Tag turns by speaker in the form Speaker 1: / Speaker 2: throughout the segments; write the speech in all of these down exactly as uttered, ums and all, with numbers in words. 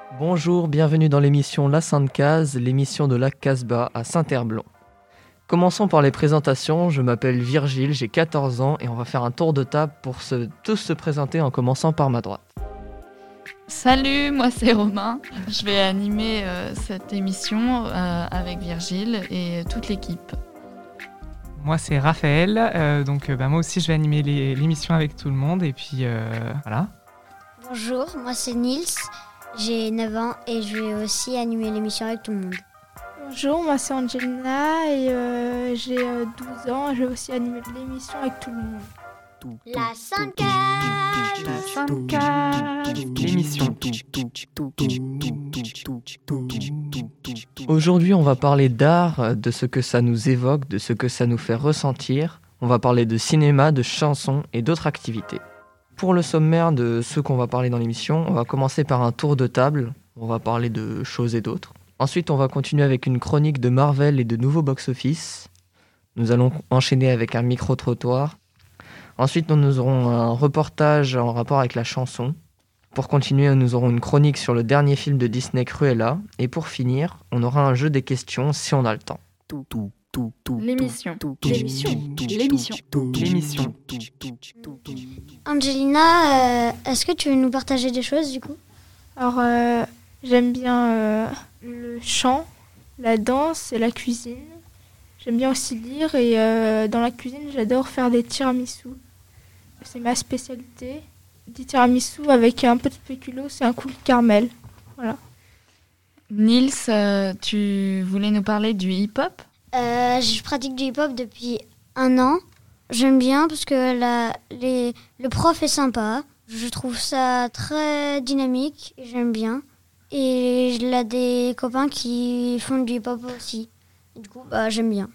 Speaker 1: Bonjour, bienvenue dans l'émission La Sainte Case, l'émission de la Casbah à Saint-Herblain. Commençons par les présentations. Je m'appelle Virgile, j'ai quatorze ans et on va faire un tour de table pour se, tous se présenter en commençant par ma droite.
Speaker 2: Salut, moi c'est Romain. Je vais animer euh, cette émission euh, avec Virgile et toute l'équipe.
Speaker 3: Moi c'est Raphaël, euh, donc euh, bah, moi aussi je vais animer les, l'émission avec tout le monde et puis euh, voilà.
Speaker 4: Bonjour, moi c'est Nils, j'ai neuf ans et je vais aussi animer l'émission avec tout le monde.
Speaker 5: Bonjour, moi c'est Angelina et euh, j'ai euh, douze ans et je vais aussi animer l'émission avec tout le monde.
Speaker 4: La Sainte Case,
Speaker 3: La Sainte Case, l'émission.
Speaker 1: Aujourd'hui, on va parler d'art, de ce que ça nous évoque, de ce que ça nous fait ressentir. On va parler de cinéma, de chansons et d'autres activités. Pour le sommaire de ce qu'on va parler dans l'émission, on va commencer par un tour de table. On va parler de choses et d'autres. Ensuite, on va continuer avec une chronique de Marvel et de nouveaux box-office. Nous allons enchaîner avec un micro-trottoir. Ensuite, nous aurons un reportage en rapport avec la chanson. Pour continuer, nous aurons une chronique sur le dernier film de Disney, Cruella. Et pour finir, on aura un jeu des questions si on a le temps.
Speaker 2: L'émission.
Speaker 6: L'émission. L'émission.
Speaker 3: L'émission.
Speaker 4: Angelina, euh, est-ce que tu veux nous partager des choses du coup ?
Speaker 5: Alors, euh, j'aime bien euh, le chant, la danse et la cuisine. J'aime bien aussi lire et euh, dans la cuisine, j'adore faire des tiramisu. C'est ma spécialité. Des tiramisu avec un peu de spéculoos et un coup de caramel. Voilà.
Speaker 2: Nils, euh, tu voulais nous parler du hip-hop ?
Speaker 4: euh, Je pratique du hip-hop depuis un an. J'aime bien parce que la, les, le prof est sympa. Je trouve ça très dynamique et j'aime bien. Et il a des copains qui font du hip-hop aussi. Et du coup, bah, j'aime bien.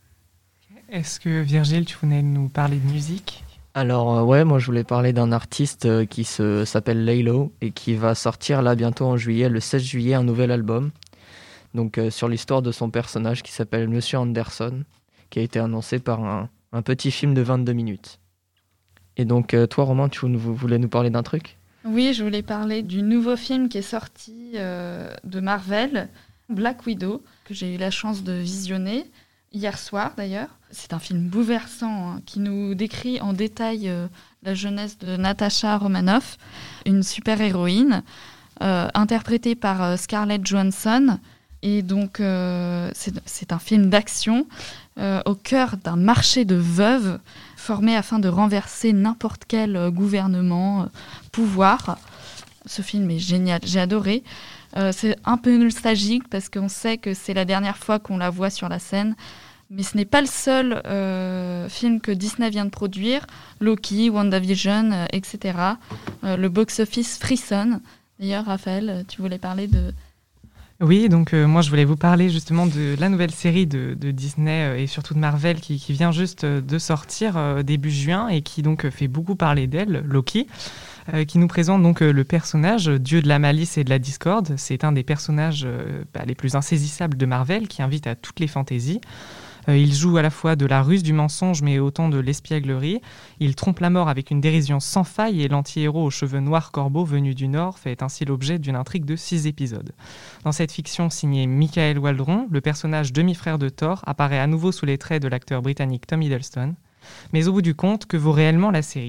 Speaker 3: Est-ce que Virgile, tu voulais nous parler de musique ?
Speaker 1: Alors euh, ouais, moi je voulais parler d'un artiste euh, qui se, s'appelle Laylo et qui va sortir là bientôt en juillet, le seize juillet, un nouvel album. Donc euh, sur l'histoire de son personnage qui s'appelle Monsieur Anderson, qui a été annoncé par un, un petit film de vingt-deux minutes. Et donc euh, toi Romain, tu voulais nous parler d'un truc ?
Speaker 2: Oui, je voulais parler du nouveau film qui est sorti euh, de Marvel, Black Widow, que j'ai eu la chance de visionner hier soir d'ailleurs. C'est un film bouleversant hein, qui nous décrit en détail euh, la jeunesse de Natasha Romanoff, une super-héroïne euh, interprétée par euh, Scarlett Johansson. Et donc, euh, c'est, c'est un film d'action euh, au cœur d'un marché de veuves formé afin de renverser n'importe quel euh, gouvernement, euh, pouvoir. Ce film est génial, j'ai adoré. Euh, c'est un peu nostalgique parce qu'on sait que c'est la dernière fois qu'on la voit sur la scène. Mais ce n'est pas le seul euh, film que Disney vient de produire. Loki, WandaVision, euh, et cetera. Euh, le box-office frissonne. D'ailleurs, Raphaël, tu voulais parler de...
Speaker 3: Oui, donc euh, moi je voulais vous parler justement de la nouvelle série de, de Disney euh, et surtout de Marvel qui, qui vient juste de sortir euh, début juin et qui donc fait beaucoup parler d'elle, Loki. Euh, qui nous présente donc euh, le personnage Dieu de la malice et de la discorde. C'est un des personnages euh, bah, les plus insaisissables de Marvel qui invite à toutes les fantaisies. Euh, il joue à la fois de la ruse, du mensonge, mais autant de l'espièglerie. Il trompe la mort avec une dérision sans faille et l'anti-héros aux cheveux noirs corbeaux venu du Nord fait ainsi l'objet d'une intrigue de six épisodes. Dans cette fiction signée Michael Waldron, le personnage demi-frère de Thor apparaît à nouveau sous les traits de l'acteur britannique Tom Hiddleston. Mais au bout du compte, que vaut réellement la série ?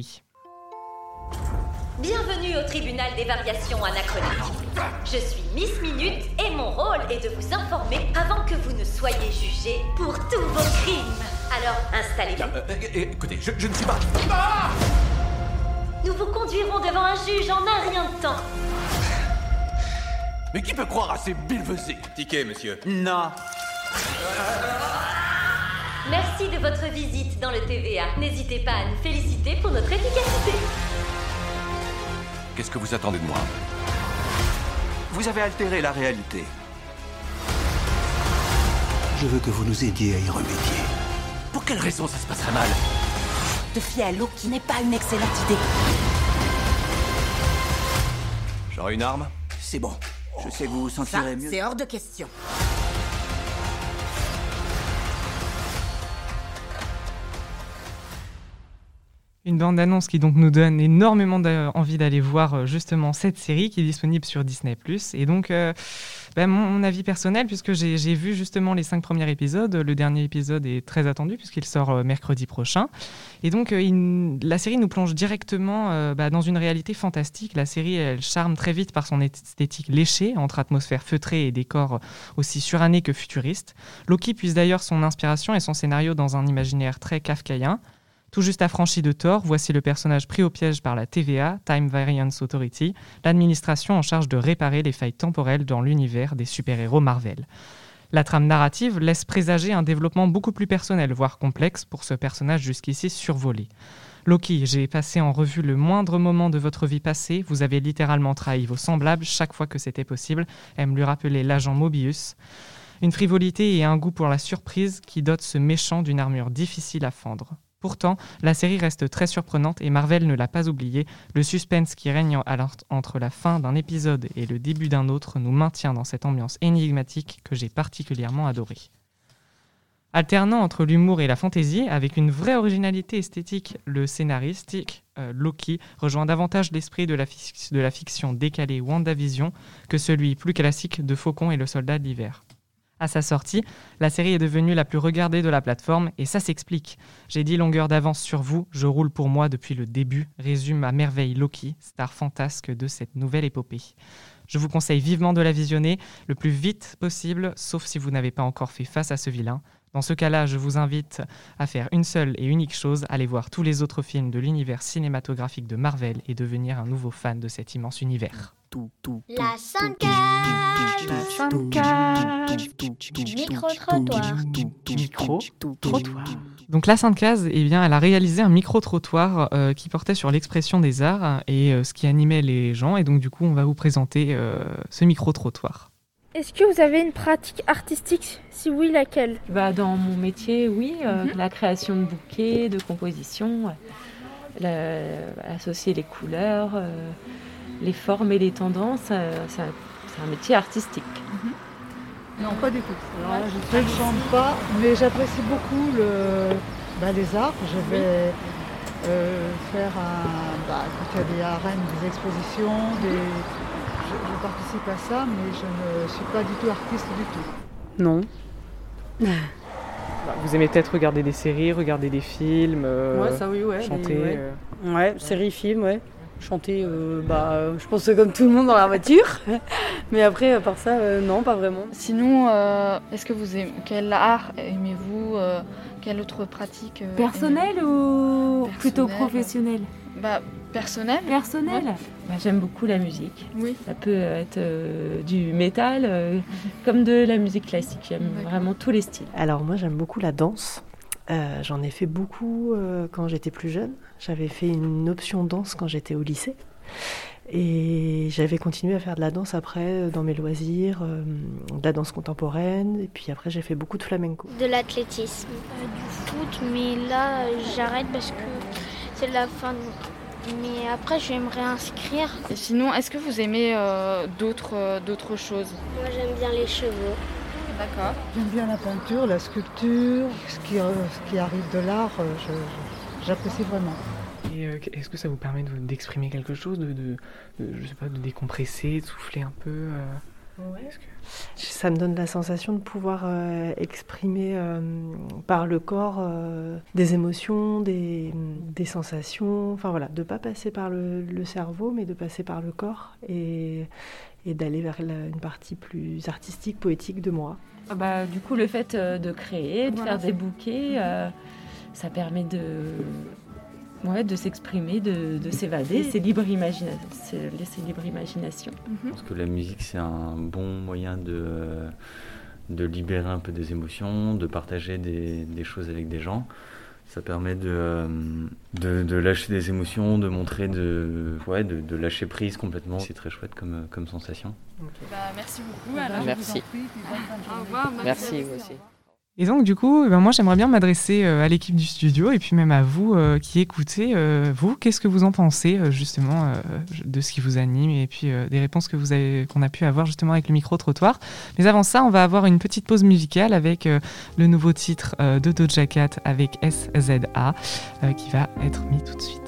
Speaker 7: Bienvenue au tribunal des variations anachroniques. Je suis Miss Minute et mon rôle est de vous informer avant que vous ne soyez jugés pour tous vos crimes. Alors, installez-vous.
Speaker 6: Euh, euh, écoutez, je, je ne suis pas... Ah
Speaker 7: Nous vous conduirons devant un juge en un rien de temps.
Speaker 6: Mais qui peut croire à ces billevesées ?
Speaker 8: Ticket, monsieur.
Speaker 6: Non.
Speaker 7: Merci de votre visite dans le T V A. N'hésitez pas à nous féliciter pour notre efficacité.
Speaker 6: Qu'est-ce que vous attendez de moi ? Vous avez altéré la réalité.
Speaker 9: Je veux que vous nous aidiez à y remédier.
Speaker 6: Pour quelle raison ça se passerait mal ?
Speaker 7: Te fier à l'eau qui n'est pas une excellente idée.
Speaker 6: J'aurai une arme ?
Speaker 9: C'est bon. Je sais que vous vous sentirez mieux.
Speaker 7: C'est hors de question.
Speaker 3: Une bande-annonce qui donc nous donne énormément envie d'aller voir justement cette série qui est disponible sur Disney plus. Et donc, euh, bah, mon, mon avis personnel, puisque j'ai, j'ai vu justement les cinq premiers épisodes, le dernier épisode est très attendu puisqu'il sort euh, mercredi prochain. Et donc, euh, il, la série nous plonge directement euh, bah, dans une réalité fantastique. La série, elle charme très vite par son esthétique léchée, entre atmosphère feutrée et décors aussi surannés que futuristes. Loki puise d'ailleurs son inspiration et son scénario dans un imaginaire très kafkaïen. Tout juste affranchi de Thor, voici le personnage pris au piège par la T V A, Time Variance Authority, l'administration en charge de réparer les failles temporelles dans l'univers des super-héros Marvel. La trame narrative laisse présager un développement beaucoup plus personnel, voire complexe, pour ce personnage jusqu'ici survolé. Loki, j'ai passé en revue le moindre moment de votre vie passée, vous avez littéralement trahi vos semblables chaque fois que c'était possible, aime lui rappeler l'agent Mobius. Une frivolité et un goût pour la surprise qui dotent ce méchant d'une armure difficile à fendre. Pourtant, la série reste très surprenante et Marvel ne l'a pas oublié. Le suspense qui règne entre la fin d'un épisode et le début d'un autre nous maintient dans cette ambiance énigmatique que j'ai particulièrement adorée. Alternant entre l'humour et la fantaisie, avec une vraie originalité esthétique, le scénaristique euh, Loki rejoint davantage l'esprit de la, fi- de la fiction décalée WandaVision que celui plus classique de Faucon et le soldat de l'hiver. À sa sortie, la série est devenue la plus regardée de la plateforme et ça s'explique. J'ai dix longueurs d'avance sur vous, je roule pour moi depuis le début, résume à merveille Loki, star fantasque de cette nouvelle épopée. Je vous conseille vivement de la visionner le plus vite possible, sauf si vous n'avez pas encore fait face à ce vilain. Dans ce cas-là, je vous invite à faire une seule et unique chose, aller voir tous les autres films de l'univers cinématographique de Marvel et devenir un nouveau fan de cet immense univers.
Speaker 4: La Soundcage.
Speaker 3: La Soundcage.
Speaker 4: Micro-trottoir.
Speaker 3: Micro-trottoir. Donc la Sainte-Case, eh bien, elle a réalisé un micro-trottoir euh, qui portait sur l'expression des arts et euh, ce qui animait les gens. Et donc du coup, on va vous présenter euh, ce micro-trottoir.
Speaker 5: Est-ce que vous avez une pratique artistique ? Si oui, laquelle ?
Speaker 8: Bah, dans mon métier, oui. Euh,
Speaker 5: Mhm.
Speaker 8: La création de bouquets, de compositions, la- associer les couleurs, euh, les formes et les tendances, euh, c'est un, c'est un métier artistique.
Speaker 10: Non, pas du tout. Alors là, je ne chante pas, mais j'apprécie beaucoup le, bah, les arts. Je vais euh, faire un, bah, quand il y a des arènes, des expositions, des, je, je participe à ça, mais je ne suis pas du tout artiste du tout.
Speaker 11: Non.
Speaker 3: Vous aimez peut-être regarder des séries, regarder des films, euh,
Speaker 11: Ouais, ça oui, ouais.
Speaker 3: chanter
Speaker 11: les- ouais.
Speaker 3: euh.
Speaker 11: Ouais, séries, films, ouais. Chanter, euh, bah, euh, je pense que comme tout le monde dans la voiture. Mais après, à part ça, euh, non, pas vraiment.
Speaker 2: Sinon, euh, est-ce que vous aimez, quel art aimez-vous euh, Quelle autre pratique euh,
Speaker 8: Personnel ou plutôt
Speaker 2: Personnel.
Speaker 8: professionnel ?
Speaker 2: Bah, personnel.
Speaker 8: Personnel. Bah, j'aime beaucoup la musique.
Speaker 2: Oui.
Speaker 8: Ça peut être euh, du métal euh, comme de la musique classique. J'aime
Speaker 2: D'accord.
Speaker 8: vraiment tous les styles.
Speaker 12: Alors moi j'aime beaucoup la danse. Euh, j'en ai fait beaucoup euh, quand j'étais plus jeune. J'avais fait une option danse quand j'étais au lycée. Et j'avais continué à faire de la danse après euh, dans mes loisirs, euh, de la danse contemporaine. Et puis après j'ai fait beaucoup de flamenco.
Speaker 4: De l'athlétisme.
Speaker 5: Euh, du foot, mais là, euh, j'arrête parce que c'est la fin. de- Mais après, je vais me réinscrire.
Speaker 2: Et sinon, est-ce que vous aimez euh, d'autres, euh, d'autres choses
Speaker 4: Moi j'aime bien les chevaux.
Speaker 2: D'accord.
Speaker 10: J'aime bien la peinture, la sculpture, ce qui, euh, ce qui arrive de l'art, euh, je- je- j'apprécie vraiment.
Speaker 3: Et euh, est-ce que ça vous permet de- d'exprimer quelque chose, de, de, de- je sais pas, de décompresser, de souffler un peu euh, est-ce que-
Speaker 12: Ça me donne la sensation de pouvoir euh, exprimer euh, par le corps euh, des émotions, des, des sensations, enfin voilà, de ne pas passer par le, le cerveau, mais de passer par le corps et, et d'aller vers la- une partie plus artistique, poétique de moi.
Speaker 8: Ah bah, du coup, le fait euh, de créer, de
Speaker 2: Voilà.
Speaker 8: faire des bouquets, euh, ça permet de, ouais, de s'exprimer, de, de s'évader. C'est libre imagina- c'est laisser libre imagination.
Speaker 13: Parce que la musique, c'est un bon moyen de, de libérer un peu des émotions, de partager des, des choses avec des gens. Ça permet de, euh, de, de lâcher des émotions, de montrer, de, ouais, de, de lâcher prise complètement. C'est très chouette comme, comme sensation.
Speaker 2: Bah, merci beaucoup. Alors.
Speaker 1: Merci.
Speaker 2: Au revoir.
Speaker 1: Merci, vous aussi.
Speaker 3: Et donc, du coup, ben moi, j'aimerais bien m'adresser euh, à l'équipe du studio et puis même à vous euh, qui écoutez. Euh, vous, qu'est-ce que vous en pensez, euh, justement, euh, de ce qui vous anime et puis euh, des réponses que vous avez, qu'on a pu avoir justement avec le micro-trottoir. Mais avant ça, on va avoir une petite pause musicale avec euh, le nouveau titre euh, de Doja Cat avec S Z A euh, qui va être mis tout de suite.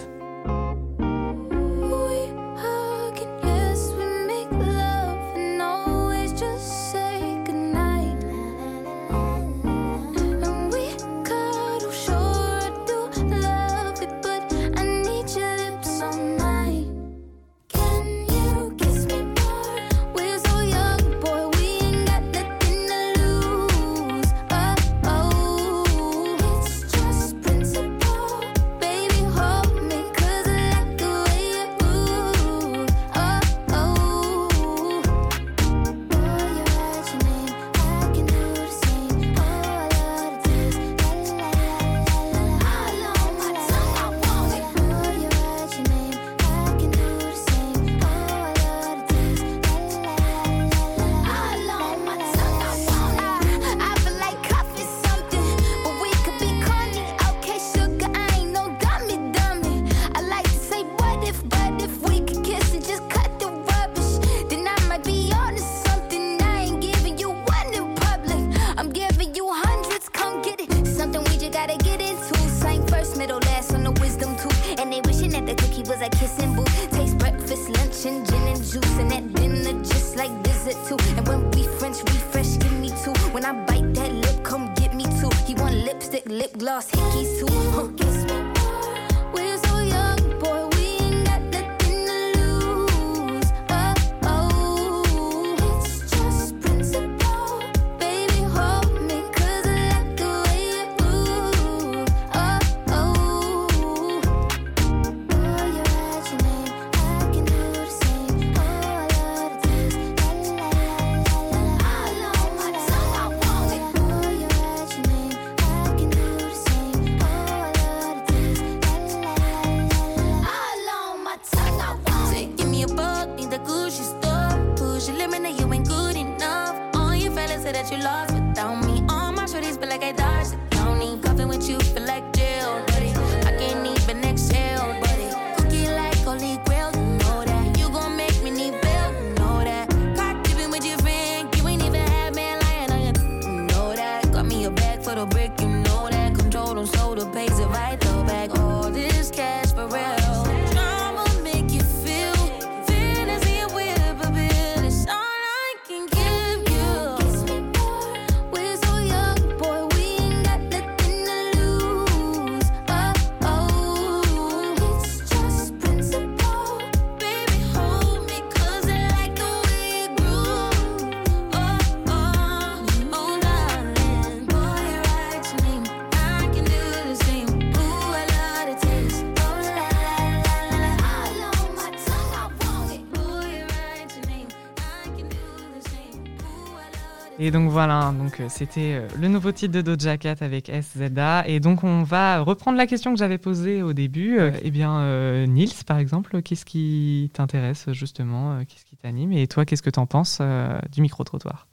Speaker 3: Et donc voilà, donc c'était le nouveau titre de Doja Cat avec S Z A. Et donc on va reprendre la question que j'avais posée au début. Ouais. Eh bien, euh, Nils, par exemple, qu'est-ce qui t'intéresse justement? Qu'est-ce qui t'anime? Et toi, qu'est-ce que t'en penses euh, du micro-trottoir?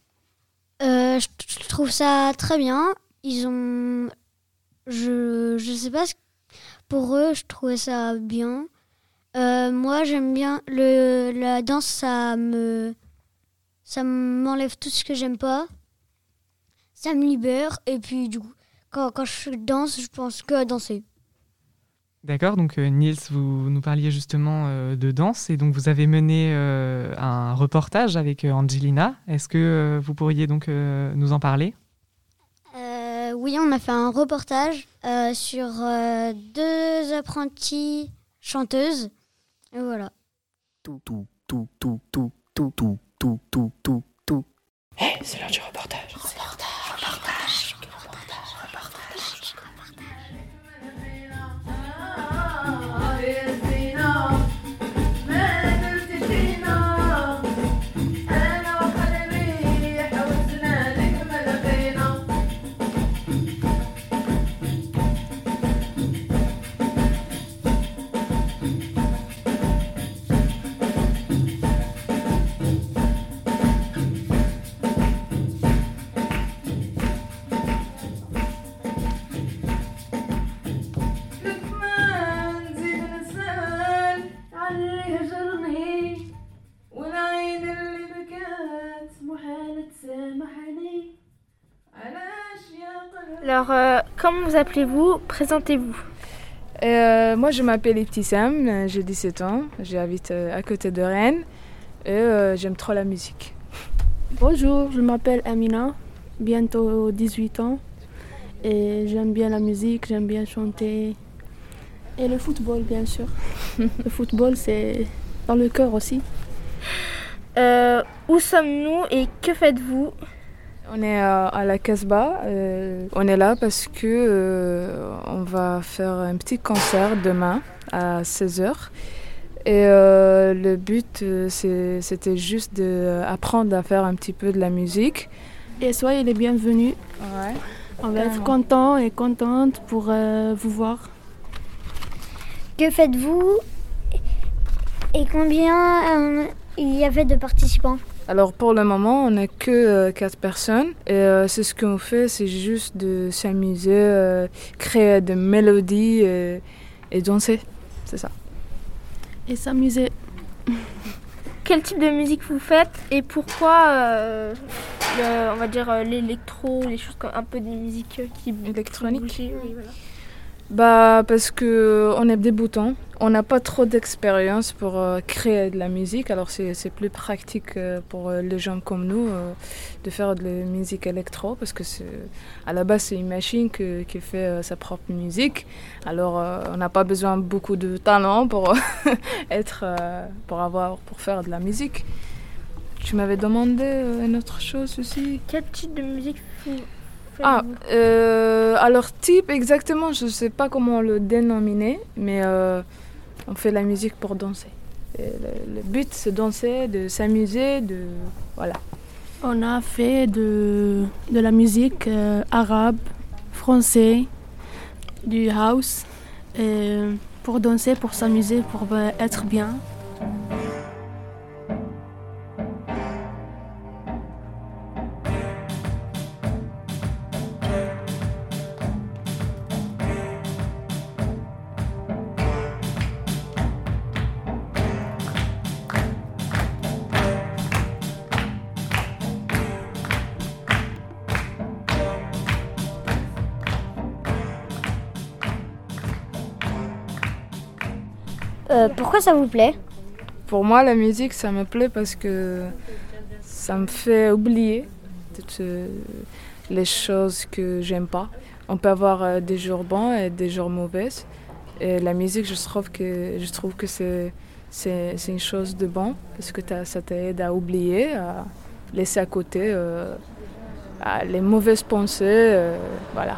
Speaker 4: euh, je, je trouve ça très bien. Ils ont... Je, je sais pas, pour eux, je trouvais ça bien. Euh, moi, j'aime bien le, la danse, ça me... Ça m'enlève tout ce que j'aime pas. Ça me libère. Et puis, du coup, quand, quand je danse, je pense que à danser.
Speaker 3: D'accord. Donc, euh, Nils, vous nous parliez justement euh, de danse. Et donc, vous avez mené euh, un reportage avec euh, Angelina. Est-ce que euh, vous pourriez donc euh, nous en parler?
Speaker 4: euh, Oui, on a fait un reportage euh, sur euh, deux apprenties chanteuses. Et voilà.
Speaker 9: Tout, tout, tout, tout, tout, tout, tout. Tout, tout, tout, tout.
Speaker 14: Hé, hey, c'est l'heure du reportage. Reportage, reportage,
Speaker 15: reportage, reportage.
Speaker 5: Alors, euh, comment vous appelez-vous? Présentez-vous.
Speaker 16: Euh, moi, je m'appelle Ibtissam, j'ai dix-sept ans, j'habite à côté de Rennes et euh, j'aime trop la musique.
Speaker 17: Bonjour, je m'appelle Amina, bientôt dix-huit ans et j'aime bien la musique, j'aime bien chanter et le football bien sûr. Le football c'est dans le cœur aussi.
Speaker 5: Euh, où sommes-nous et que faites-vous?
Speaker 16: On est à, à la Casbah, euh, on est là parce que euh, on va faire un petit concert demain à seize heures. Et euh, le but, euh, c'est, c'était juste d'apprendre à faire un petit peu de la musique.
Speaker 17: Et soyez les bienvenus.
Speaker 16: Ouais.
Speaker 17: On va être contents et contentes pour euh, vous voir.
Speaker 4: Que faites-vous et combien euh, il y avait de participants?
Speaker 16: Alors pour le moment, on n'a que euh, quatre personnes et euh, c'est ce qu'on fait, c'est juste de s'amuser, euh, créer des mélodies et, et danser, c'est ça.
Speaker 17: Et s'amuser.
Speaker 5: Quel type de musique vous faites et pourquoi, euh, le, on va dire, l'électro, les choses comme un peu des musiques qui
Speaker 16: électroniques.
Speaker 5: Oui, voilà.
Speaker 16: Bah parce que on est débutants, on n'a pas trop d'expérience pour euh, créer de la musique, alors c'est, c'est plus pratique euh, pour euh, les gens comme nous euh, de faire de la musique électro parce que c'est, à la base c'est une machine que, qui fait euh, sa propre musique, alors euh, on n'a pas besoin beaucoup de talent pour être euh, pour avoir pour faire de la musique. Tu m'avais demandé euh, une autre chose aussi.
Speaker 5: Quel type de musique vous
Speaker 16: Ah, euh, alors type exactement, je ne sais pas comment le dénominer, mais euh, on fait la musique pour danser. Et le, le but c'est danser, de s'amuser, de voilà.
Speaker 17: On a fait de, de la musique euh, arabe, français, du house, et pour danser, pour s'amuser, pour euh, être bien.
Speaker 4: Euh, pourquoi ça vous plaît?
Speaker 16: Pour moi, la musique, ça me plaît parce que ça me fait oublier toutes euh, les choses que j'aime pas. On peut avoir euh, des jours bons et des jours mauvais. Et la musique, je trouve que, je trouve que c'est, c'est, c'est une chose de bon parce que ça t'aide à oublier, à laisser à côté euh, à les mauvaises pensées. Euh, voilà.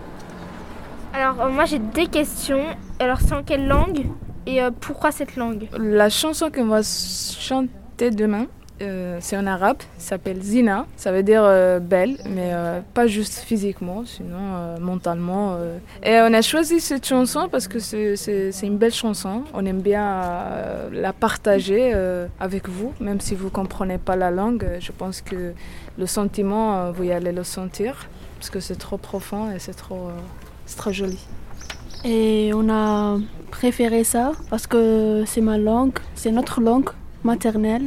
Speaker 5: Alors, euh, moi, j'ai des questions. Alors, c'est en quelle langue? Et euh, pourquoi cette langue?
Speaker 16: La chanson qu'on va chanter demain, euh, c'est en arabe, ça s'appelle Zina, ça veut dire euh, belle, mais euh, pas juste physiquement, sinon euh, mentalement. Euh. Et on a choisi cette chanson parce que c'est, c'est, c'est une belle chanson, on aime bien euh, la partager euh, avec vous, même si vous ne comprenez pas la langue, je pense que le sentiment, euh, vous y allez le sentir, parce que c'est trop profond et c'est trop, euh, c'est trop joli.
Speaker 17: Et on a préféré ça parce que c'est ma langue, c'est notre langue maternelle.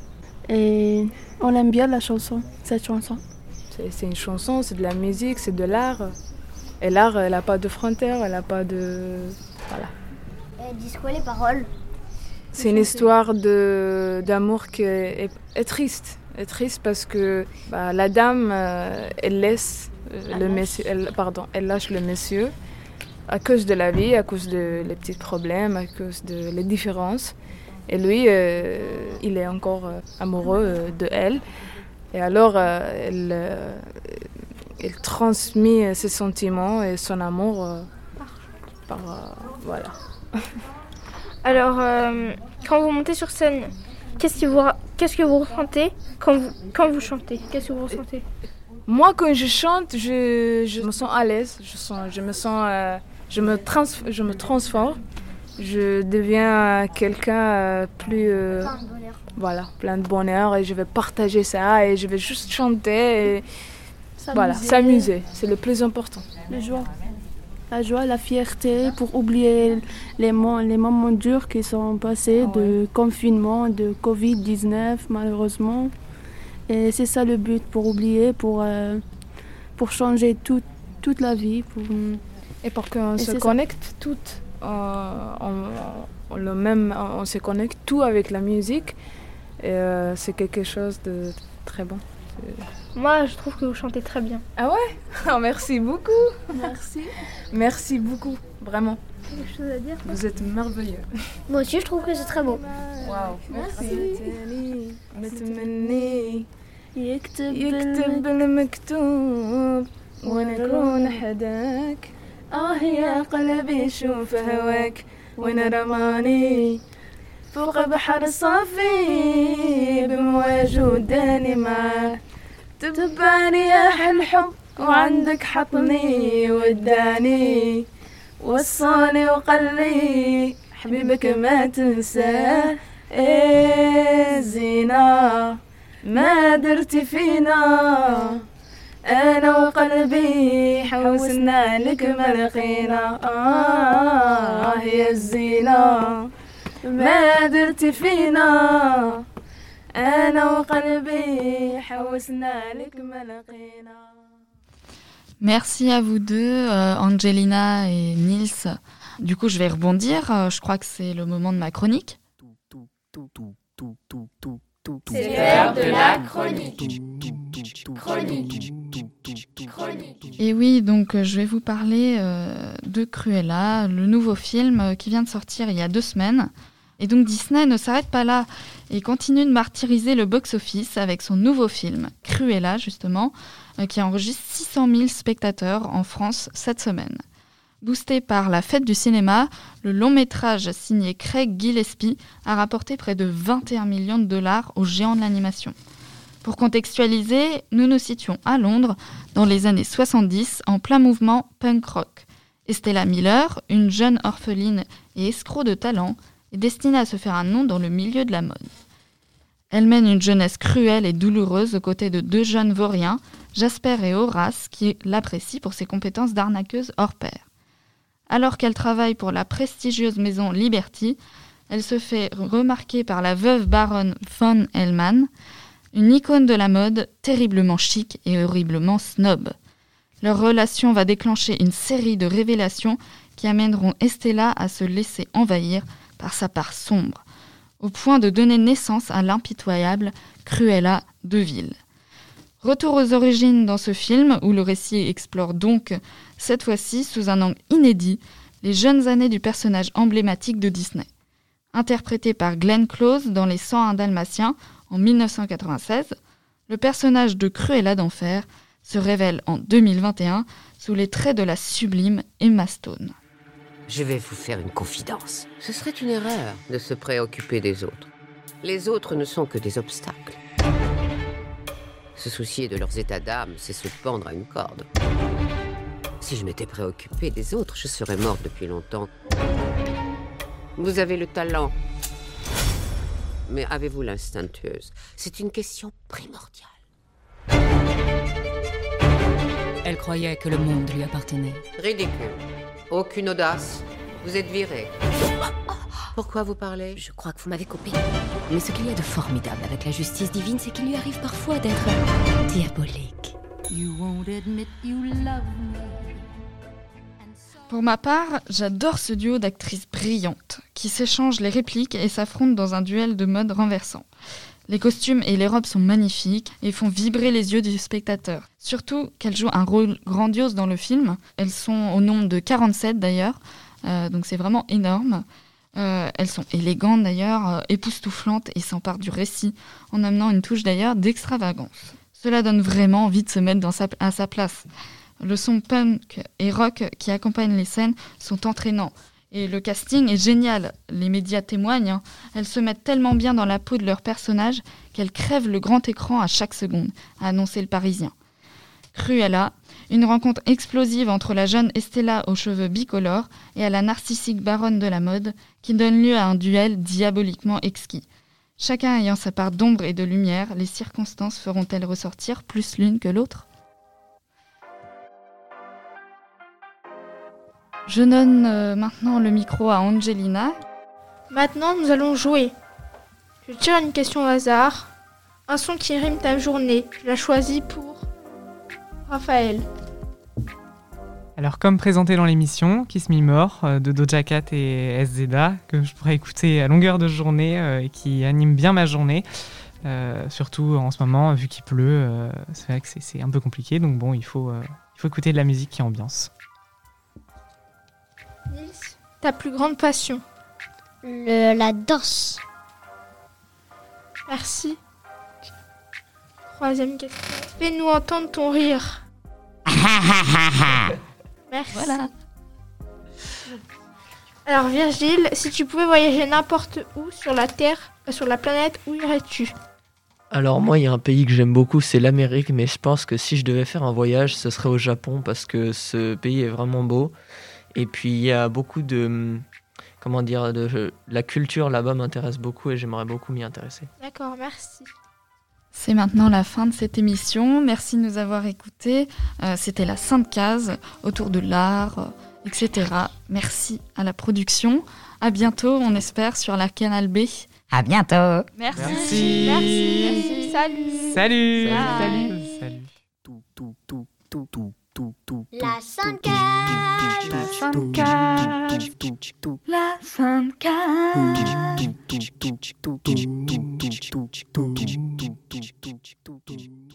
Speaker 17: Et on aime bien la chanson, cette chanson.
Speaker 16: C'est, c'est une chanson, c'est de la musique, c'est de l'art. Et l'art, elle n'a pas de frontières, elle n'a pas de... Voilà.
Speaker 4: Elles disent quoi les paroles?
Speaker 16: C'est une histoire de, d'amour qui est, est, est triste. Est triste parce que bah, la dame, euh, elle laisse euh, le monsieur, elle, pardon, elle lâche le monsieur. À cause de la vie, à cause des de petits problèmes, à cause des de différences. Et lui, euh, il est encore euh, amoureux euh, de elle. Et alors, euh, elle, euh, elle transmet ses sentiments et son amour euh, par... Euh, voilà.
Speaker 5: Alors, euh, quand vous montez sur scène, qu'est-ce que vous, qu'est-ce que vous ressentez quand vous, quand vous chantez? Qu'est-ce que vous ressentez?
Speaker 16: Moi, quand je chante, je, je me sens à l'aise. Je, sens, je me sens... Euh, Je me, trans- je me transforme, je deviens quelqu'un plus... Euh, plein de bonheur. Voilà, plein de bonheur et je vais partager ça et je vais juste chanter et s'amuser. Voilà, s'amuser, c'est le plus important.
Speaker 17: La joie, la joie, la fierté pour oublier les, mo- les moments durs qui sont passés, ah ouais. de confinement, de covid dix-neuf malheureusement. Et c'est ça le but, pour oublier, pour, euh, pour changer tout. toute la vie. Pour...
Speaker 16: Et pour qu'on
Speaker 17: Et
Speaker 16: se
Speaker 17: c'est
Speaker 16: connecte ça. toutes, euh, on, on, le même, on se connecte tout avec la musique. Et euh, c'est quelque chose de très bon. C'est...
Speaker 5: Moi, je trouve que vous chantez très bien.
Speaker 16: Ah ouais? Oh, merci beaucoup.
Speaker 17: Merci.
Speaker 16: Merci beaucoup, vraiment.
Speaker 5: Quelque chose à dire?
Speaker 16: Vous êtes merveilleux.
Speaker 4: Moi aussi, je trouve que c'est très beau.
Speaker 16: Waouh.
Speaker 17: Merci.
Speaker 16: يكتب المكتوب ونكون حداك آه يا قلبي شوف هواك وين رماني فوق بحر صافي بمواج وداني معاه تباني يا حل حب وعندك حطني وداني وصاني وقال لي حبيبك ما تنساه إيه زينة ما درتي فينا أنا وقلبي حوسنا لك ما لقينا آه يا الزينة ما درتي فينا أنا وقلبي حوسنا لك ما لقينا.
Speaker 2: Merci à vous deux, euh, Angelina et Nils. Du coup, je vais rebondir. Euh, je crois que c'est le moment de ma chronique.
Speaker 15: C'est l'heure de la chronique. Chronique. Chronique.
Speaker 2: Et oui, donc euh, je vais vous parler euh, de Cruella, le nouveau film euh, qui vient de sortir il y a deux semaines. Et donc Disney ne s'arrête pas là et continue de martyriser le box-office avec son nouveau film, Cruella justement, euh, qui enregistre six cent mille spectateurs en France cette semaine. Boosté par la fête du cinéma, le long-métrage signé Craig Gillespie a rapporté près de vingt et un millions de dollars aux géants de l'animation. Pour contextualiser, nous nous situons à Londres dans les années soixante-dix en plein mouvement punk rock. Et Stella Miller, une jeune orpheline et escroc de talent, est destinée à se faire un nom dans le milieu de la mode. Elle mène une jeunesse cruelle et douloureuse aux côtés de deux jeunes vauriens, Jasper et Horace, qui l'apprécient pour ses compétences d'arnaqueuse hors pair. Alors qu'elle travaille pour la prestigieuse maison Liberty, elle se fait remarquer par la veuve baronne von Hellman, une icône de la mode terriblement chic et horriblement snob. Leur relation va déclencher une série de révélations qui amèneront Estella à se laisser envahir par sa part sombre, au point de donner naissance à l'impitoyable Cruella de Vil. Retour aux origines dans ce film, où le récit explore donc, cette fois-ci sous un angle inédit, les jeunes années du personnage emblématique de Disney. Interprété par Glenn Close dans Les cent un Dalmatiens en dix-neuf cent quatre-vingt-seize, le personnage de Cruella d'Enfer se révèle en deux mille vingt et un sous les traits de la sublime Emma Stone.
Speaker 18: Je vais vous faire une confidence. Ce serait une erreur de se préoccuper des autres. Les autres ne sont que des obstacles. Se soucier de leurs états d'âme, c'est se pendre à une corde. Si je m'étais préoccupée des autres, je serais morte depuis longtemps. Vous avez le talent. Mais avez-vous l'instinct tueuse? C'est une question primordiale.
Speaker 19: Elle croyait que le monde lui appartenait.
Speaker 18: Ridicule. Aucune audace. Vous êtes viré. Pourquoi vous parlez?
Speaker 19: Je crois que vous m'avez coupé. Mais ce qu'il y a de formidable avec la justice divine, c'est qu'il lui arrive parfois d'être diabolique. You won't admit you love me.
Speaker 2: Pour ma part, j'adore ce duo d'actrices brillantes qui s'échangent les répliques et s'affrontent dans un duel de mode renversant. Les costumes et les robes sont magnifiques et font vibrer les yeux du spectateur. Surtout qu'elles jouent un rôle grandiose dans le film. Elles sont au nombre de quarante-sept d'ailleurs, euh, donc c'est vraiment énorme. Euh, elles sont élégantes d'ailleurs, euh, époustouflantes et s'emparent du récit en amenant une touche d'ailleurs d'extravagance. Cela donne vraiment envie de se mettre dans sa, à sa place. Le son punk et rock qui accompagnent les scènes sont entraînants. Et le casting est génial. Les médias témoignent. Hein. Elles se mettent tellement bien dans la peau de leurs personnages qu'elles crèvent le grand écran à chaque seconde, a annoncé le Parisien. Cruella, une rencontre explosive entre la jeune Estella aux cheveux bicolores et à la narcissique baronne de la mode qui donne lieu à un duel diaboliquement exquis. Chacun ayant sa part d'ombre et de lumière, les circonstances feront-elles ressortir plus l'une que l'autre ? Je donne euh, maintenant le micro à Angelina.
Speaker 5: Maintenant, nous allons jouer. Je tire une question au hasard. Un son qui rime ta journée. Je l'ai choisi pour Raphaël.
Speaker 3: Alors, comme présenté dans l'émission, Kiss Me More euh, de Doja Cat et S Z A, que je pourrais écouter à longueur de journée euh, et qui anime bien ma journée. Euh, surtout en ce moment, vu qu'il pleut, euh, c'est vrai que c'est, c'est un peu compliqué. Donc bon, il faut, euh, il faut écouter de la musique qui ambiance.
Speaker 5: Nils, ta plus grande passion?
Speaker 4: Le, la danse.
Speaker 5: Merci. Troisième question. Fais-nous entendre ton rire. Merci.
Speaker 2: Voilà.
Speaker 5: Alors Virgile, si tu pouvais voyager n'importe où sur la Terre, euh, sur la planète, où irais-tu?
Speaker 1: Alors moi, il y a un pays que j'aime beaucoup, c'est l'Amérique, mais je pense que si je devais faire un voyage, ce serait au Japon, parce que ce pays est vraiment beau. Et puis il y a beaucoup de... Comment dire, de, la culture là-bas m'intéresse beaucoup et j'aimerais beaucoup m'y intéresser.
Speaker 5: D'accord, merci.
Speaker 2: C'est maintenant la fin de cette émission. Merci de nous avoir écoutés. Euh, c'était la Sainte Case, autour de l'art, euh, et cetera. Merci à la production. À bientôt, on espère, sur la Canal B.
Speaker 19: À bientôt.
Speaker 2: Merci.
Speaker 5: Merci. Merci. Salut.
Speaker 3: Salut.
Speaker 5: Salut.
Speaker 3: Salut.
Speaker 15: La Sainte Case.
Speaker 2: La Sainte Case. La Sainte Case.